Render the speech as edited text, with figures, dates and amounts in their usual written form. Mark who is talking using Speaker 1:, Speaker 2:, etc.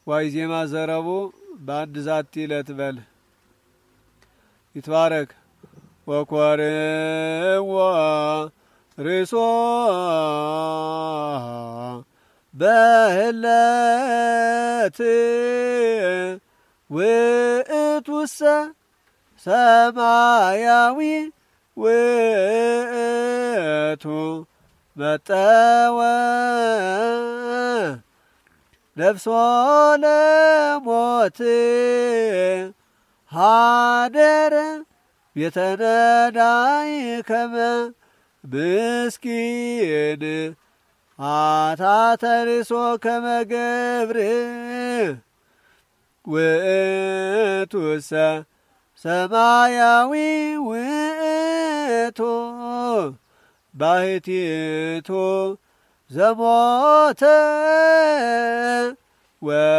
Speaker 1: ዋይዜማ ዘረቡ በአንድ ዛቲ ዕለት በል ይትባረክ ወኮርዋ ርሶ በህለት ውእቱሰ ሰማያዊ ውእቱ መጠወ ነፍሶ ለሞት ሀደረ ቤተነዳይ ከመ ምስኪን አታተርሶ ከመ ገብር ውእቱሰ ሰማያዊ ውእቱ ባሕቲቱ ዘሞተ